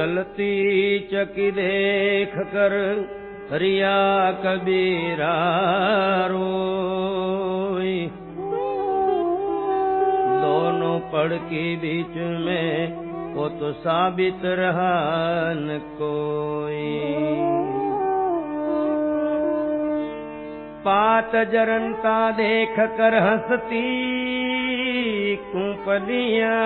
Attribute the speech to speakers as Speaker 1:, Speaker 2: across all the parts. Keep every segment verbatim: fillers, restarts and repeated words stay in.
Speaker 1: चलती चकी देख कर रिया कबीरा रोई। दोनों पड़ के बीच में वो तो साबित रहा न कोई। पात जरनता देख कर हंसती कुंपलियां,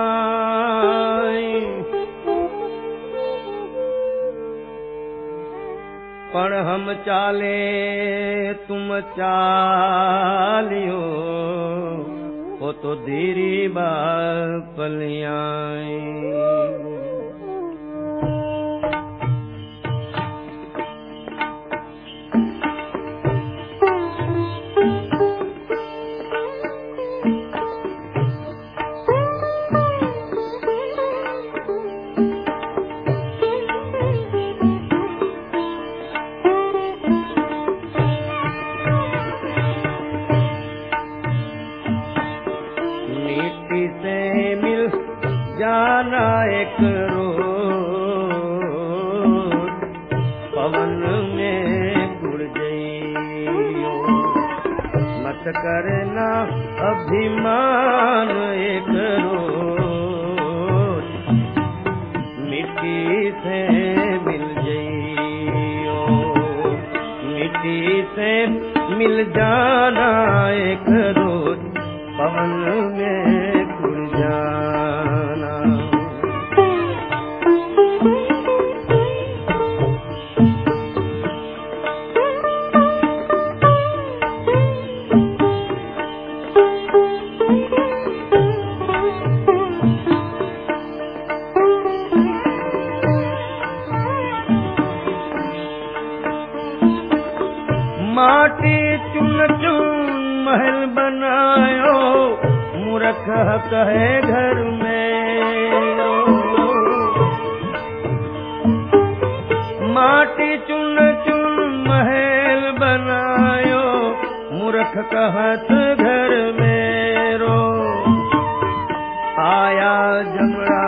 Speaker 1: पण हम चाले तुम चालियो, वो तो धीरी बापलियां। जाना एक रोज पवन में उड़ गई। मत करना अभिमान एक रोज मिट्टी से मिल जाइयो। मिट्टी से मिल जाना एक रोज पवन में उड़ जाना। माटी चुन चुन महल बनायो, मूर्ख कहे घर में। माटी चुन चुन महल बनायो, मूर्ख कहत घर में रो। आया जमड़ा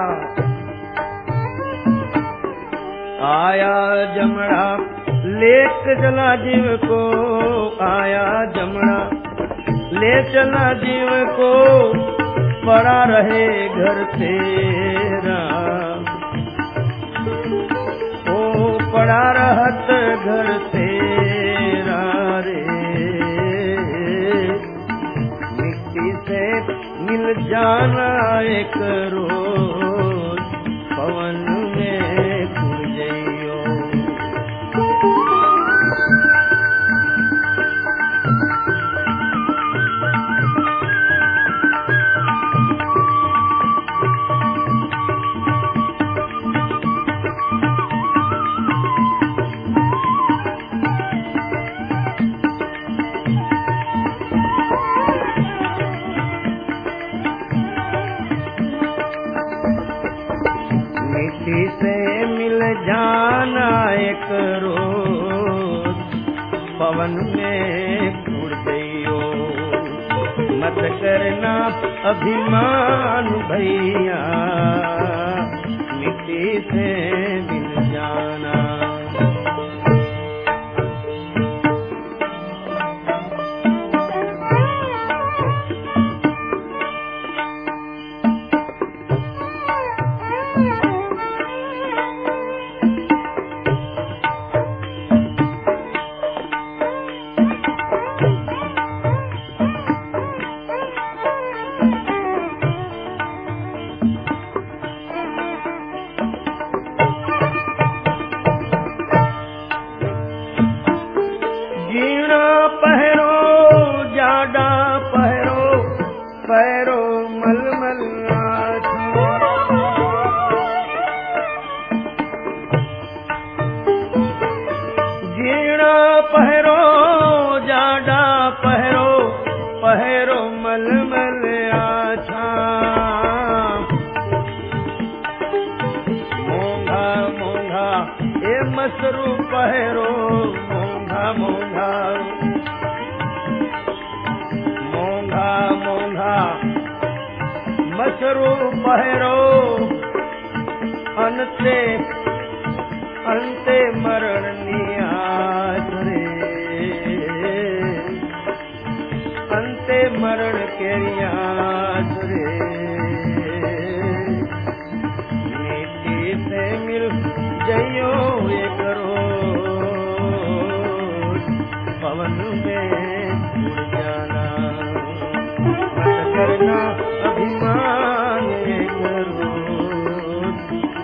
Speaker 1: आया जमड़ा लेक चला जीव को। आया जमड़ा ले चला जीव को, पड़ा रहे घर तेरा। ओ पड़ा रहत घर तेरा रे। मिट्टी से मिल जाना एक रोज पवन में उड़ जाइयो। मिट्टी से मिल जाना एक रोज पवन में उड़ गइयो। मत करना अभिमान भैया, मिट्टी से मिल जाना। पैरो मलमल जीना पहरो जाडा पहरो पहरो मलमल आछा। मोंघा मोंघा ए मसरू पहरो मोंघा मोंघा मसरू पहरो अंते अंते मरण नियास रे, अंते मरण के रियास रे। मिट्टी से मिल जइयो एक रोज, पवन में उड़ जाना, मत करना अभिमान एक रोज।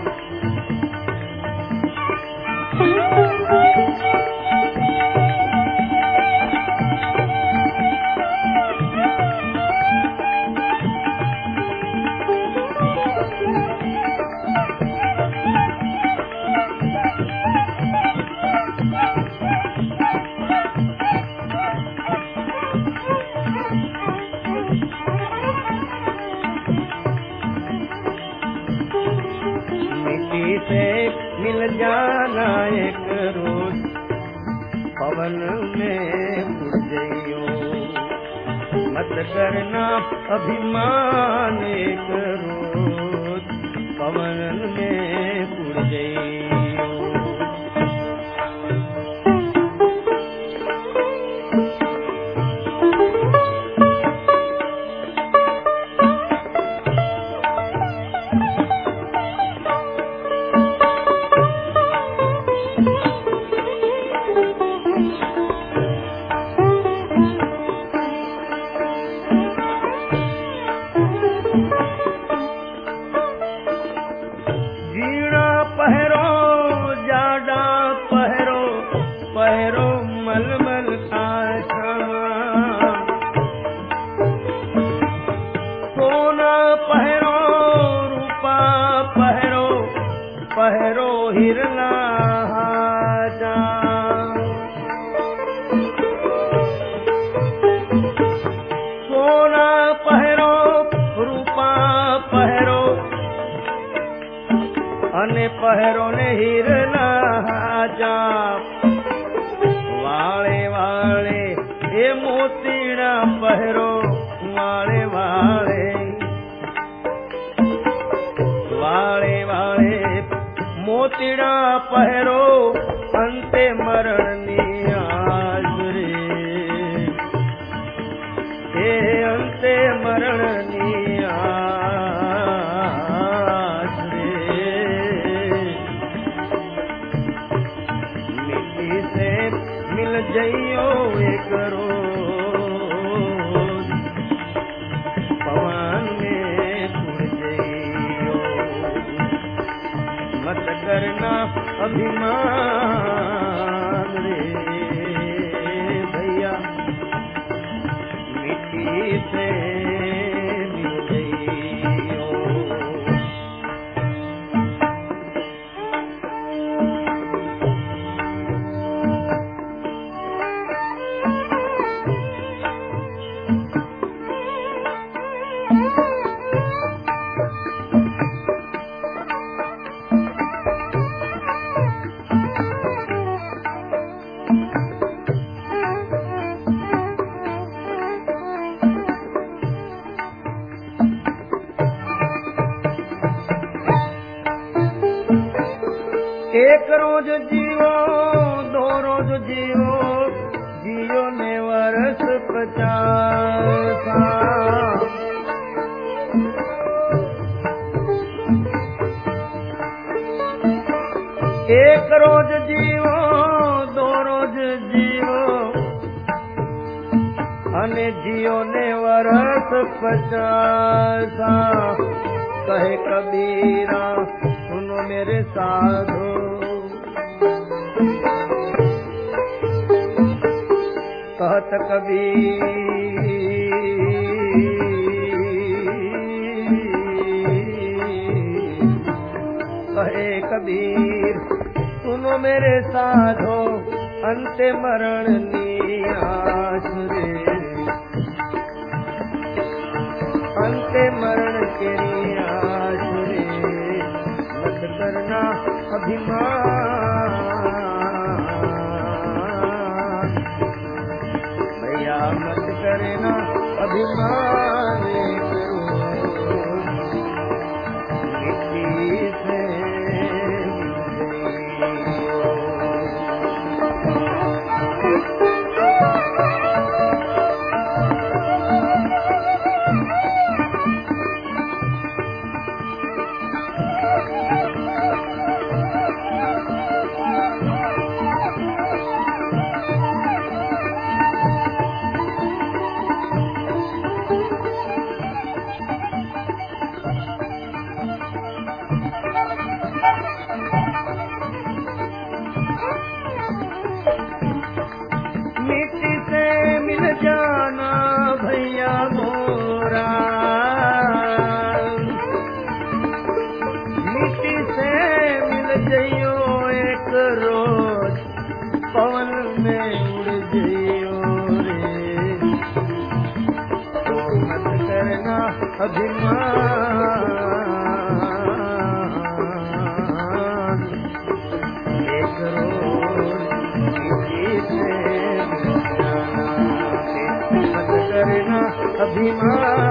Speaker 1: से मिल जाना एक रोज, पवन में उड़ जइयो, मत करना अभिमान एक रोज, पवन में उड़ जइयो। पहरो हिरना जा, सोना पहरो रूपा पहरो, अने पहरो ने हिरना जा। वाले वाले ए मोतीड़ा पहरो, वाले वाले वाले वाले मोतीड़ा पहरो, अंते मरण नियास रे, हे अंते मरण नियास रे। मिट्टी से मिल जइयो एक रोज, पवन में उड़ जइयो, मत करना अभिमान रे भैया, मिट्टी से मिल जइयो। एक रोज जीवो दो रोज जीवो, जियो ने वर्ष पचास। एक रोज जीवो दो रोज जीवो, अने जियो ने वर्ष पचास। कहे कबीरा सुनो मेरे साधो, कहत कबीर, कहे कबीर सुनो मेरे साधो, अंते मरण नियास रे, अंते मरण के नियास रे। मत करना अभिमान भैया, मत करना अभिमान करो, मिट्टी से अभिमान एक रोज किसी से मत करना अभिमान